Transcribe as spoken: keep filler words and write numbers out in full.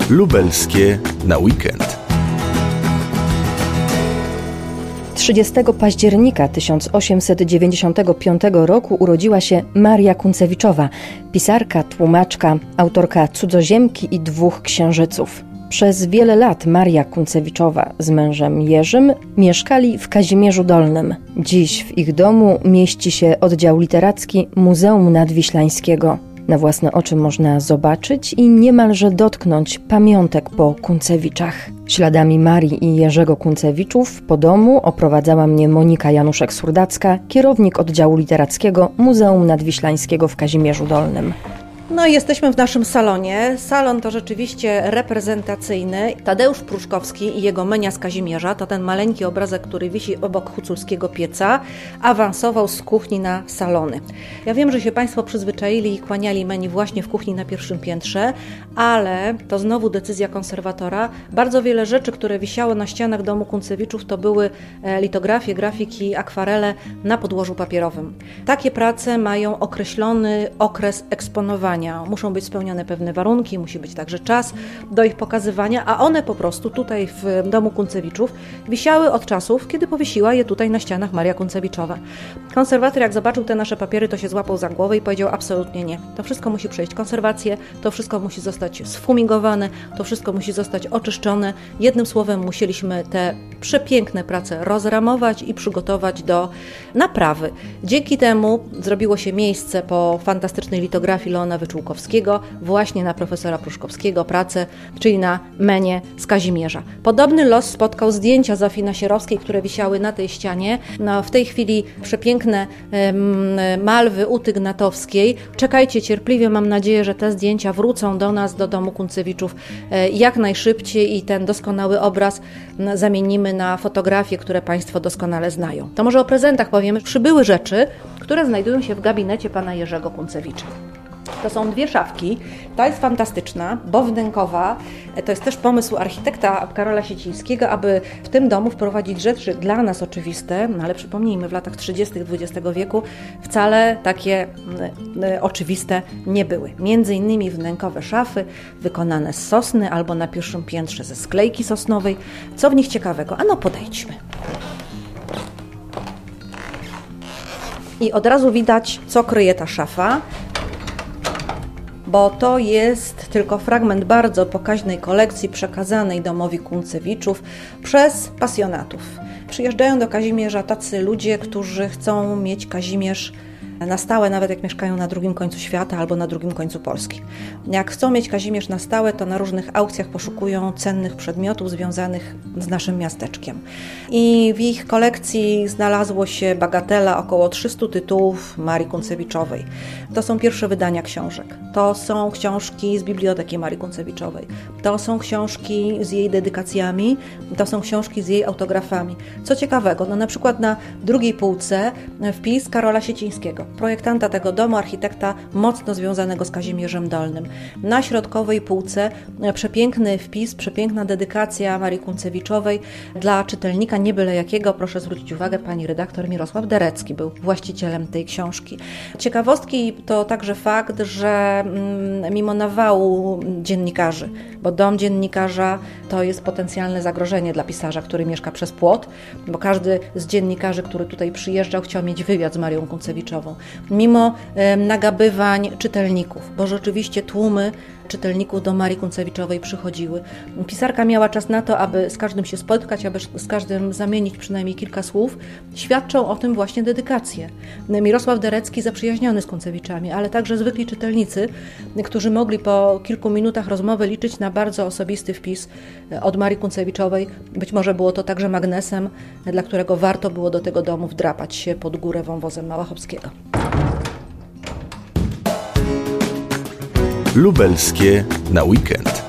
Lubelskie na weekend. trzydziestego października tysiąc osiemset dziewięćdziesiątego piątego roku urodziła się Maria Kunцewiczowa, pisarka, tłumaczka, autorka Cudzoziemki i Dwóch księżyców. Przez wiele lat Maria Kunцewiczowa z mężem Jerzym mieszkali w Kazimierzu Dolnym. Dziś w ich domu mieści się oddział literacki Muzeum Nadwiślańskiego. Na własne oczy można zobaczyć i niemalże dotknąć pamiątek po Kuncewiczach. Śladami Marii i Jerzego Kuncewiczów po domu oprowadzała mnie Monika Januszek-Surdacka, kierownik oddziału literackiego Muzeum Nadwiślańskiego w Kazimierzu Dolnym. No i jesteśmy w naszym salonie. Salon to rzeczywiście reprezentacyjny. Tadeusz Pruszkowski i jego Menia z Kazimierza, to ten maleńki obrazek, który wisi obok huculskiego pieca, awansował z kuchni na salony. Ja wiem, że się Państwo przyzwyczaili i kłaniali Meni właśnie w kuchni na pierwszym piętrze, ale to znowu decyzja konserwatora. Bardzo wiele rzeczy, które wisiały na ścianach domu Kuncewiczów, to były litografie, grafiki, akwarele na podłożu papierowym. Takie prace mają określony okres eksponowania. Muszą być spełnione pewne warunki, musi być także czas do ich pokazywania, a one po prostu tutaj w domu Kuncewiczów wisiały od czasów, kiedy powiesiła je tutaj na ścianach Maria Kunцewiczowa. Konserwator, jak zobaczył te nasze papiery, to się złapał za głowę i powiedział: absolutnie nie. To wszystko musi przejść konserwację, to wszystko musi zostać sfumigowane, to wszystko musi zostać oczyszczone. Jednym słowem, musieliśmy te przepiękne prace rozramować i przygotować do naprawy. Dzięki temu zrobiło się miejsce po fantastycznej litografii Leona Wyczółkowskiego właśnie na profesora Pruszkowskiego pracę, czyli na Menię z Kazimierza. Podobny los spotkał zdjęcia Zofii Nasierowskiej, które wisiały na tej ścianie. No, w tej chwili przepiękne um, malwy u Tygnatowskiej. Czekajcie cierpliwie, mam nadzieję, że te zdjęcia wrócą do nas, do domu Kuncewiczów e, jak najszybciej i ten doskonały obraz m, zamienimy na fotografie, które Państwo doskonale znają. To może o prezentach powiemy. Przybyły rzeczy, które znajdują się w gabinecie pana Jerzego Kunцewicza. To są dwie szafki. Ta jest fantastyczna, bo wnękowa. To jest też pomysł architekta Karola Siecińskiego, aby w tym domu wprowadzić rzeczy dla nas oczywiste, no ale przypomnijmy, w latach trzydziestych dwudziestego wieku wcale takie y, oczywiste nie były. Między innymi wnękowe szafy wykonane z sosny albo na pierwszym piętrze ze sklejki sosnowej. Co w nich ciekawego? Ano podejdźmy. I od razu widać, co kryje ta szafa, bo to jest tylko fragment bardzo pokaźnej kolekcji przekazanej domowi Kuncewiczów przez pasjonatów. Przyjeżdżają do Kazimierza tacy ludzie, którzy chcą mieć Kazimierz na stałe, nawet jak mieszkają na drugim końcu świata albo na drugim końcu Polski. Jak chcą mieć Kazimierz na stałe, to na różnych aukcjach poszukują cennych przedmiotów związanych z naszym miasteczkiem. I w ich kolekcji znalazło się bagatela około trzystu tytułów Marii Kunцewiczowej. To są pierwsze wydania książek. To są książki z biblioteki Marii Kunцewiczowej. To są książki z jej dedykacjami. To są książki z jej autografami. Co ciekawego, no na przykład na drugiej półce wpis Karola Siecińskiego, projektanta tego domu, architekta mocno związanego z Kazimierzem Dolnym. Na środkowej półce przepiękny wpis, przepiękna dedykacja Marii Kunцewiczowej dla czytelnika nie byle jakiego. Proszę zwrócić uwagę, pani redaktor Mirosław Derecki był właścicielem tej książki. Ciekawostki to także fakt, że mimo nawału dziennikarzy, bo dom dziennikarza to jest potencjalne zagrożenie dla pisarza, który mieszka przez płot, bo każdy z dziennikarzy, który tutaj przyjeżdżał, chciał mieć wywiad z Marią Kuncewiczową. Mimo e, nagabywań czytelników, bo rzeczywiście tłumy czytelników do Marii Kunцewiczowej przychodziły. Pisarka miała czas na to, aby z każdym się spotkać, aby z każdym zamienić przynajmniej kilka słów. Świadczą o tym właśnie dedykacje. Mirosław Derecki zaprzyjaźniony z Kuncewiczami, ale także zwykli czytelnicy, którzy mogli po kilku minutach rozmowy liczyć na bardzo osobisty wpis od Marii Kunцewiczowej. Być może było to także magnesem, dla którego warto było do tego domu wdrapać się pod górę wąwozem Małachowskiego. Lubelskie na weekend.